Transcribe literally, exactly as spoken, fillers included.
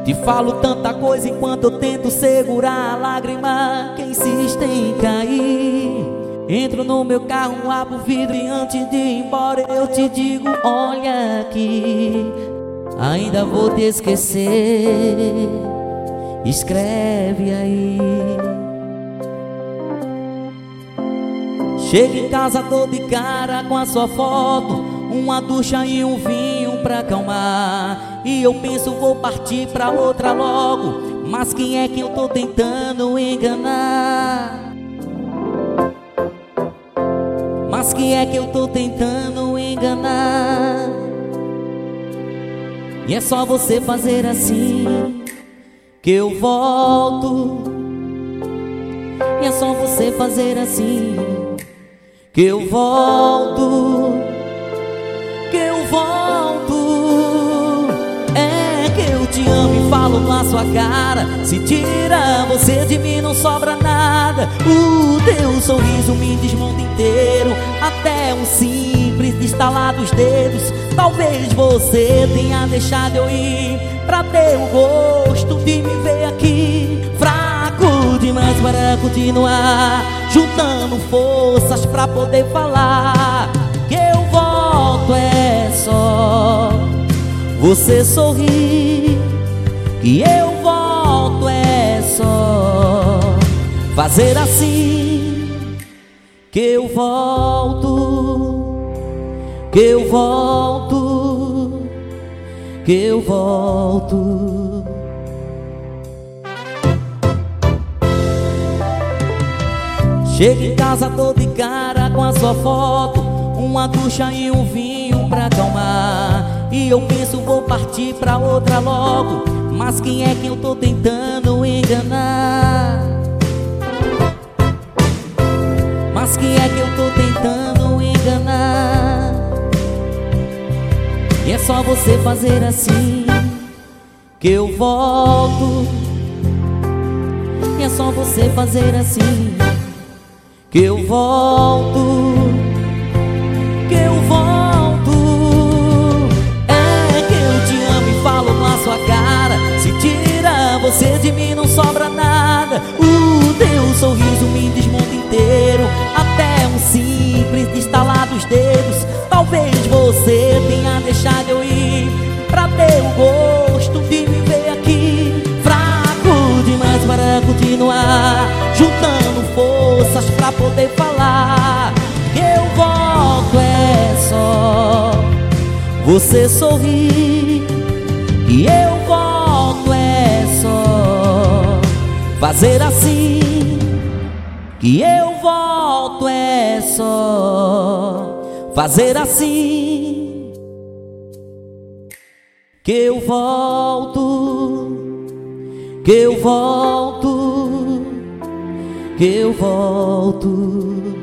Te falo tanta coisa enquanto eu tento segurar a lágrima que insiste em cair. Entro no meu carro, abro o vidro e antes de ir embora eu te digo: olha aqui, ainda vou te esquecer. Escreve aí. Chego em casa, tô de cara com a sua foto, uma ducha e um vinho pra acalmar. E eu penso, vou partir pra outra logo, mas quem é que eu tô tentando enganar? Mas quem é que eu tô tentando enganar? E é só você fazer assim que eu volto. E é só você fazer assim que eu volto, que eu volto. É que eu te amo e falo na sua cara. Se tira você de mim não sobra nada. O teu sorriso me desmonta inteiro, até um simples estalar dos dedos. Talvez você tenha deixado eu ir pra ter o gosto de me ver aqui, fraco demais para continuar, juntando forças pra poder falar que eu volto. É só você sorrir que eu volto. É só fazer assim que eu volto, que eu volto, que eu volto. Chego em casa, tô de cara com a sua foto, uma ducha e um vinho pra acalmar. E eu penso, vou partir pra outra logo, mas quem é que eu tô tentando enganar? Mas quem é que eu tô tentando enganar? E é só você fazer assim que eu volto. E é só você fazer assim que eu volto, que eu volto. É que eu te amo e falo na sua cara. Se tira você de mim não sobra nada. O teu sorriso me desmonta inteiro, até um simples estalar dos dedos. Talvez você tenha deixado eu ir pra ter o gosto de me ver aqui, fraco demais para continuar, juntando forças pra poder falar que eu volto. É só você sorrir que eu volto. É só fazer assim que eu volto. É só fazer assim que eu volto, que eu volto, que eu volto.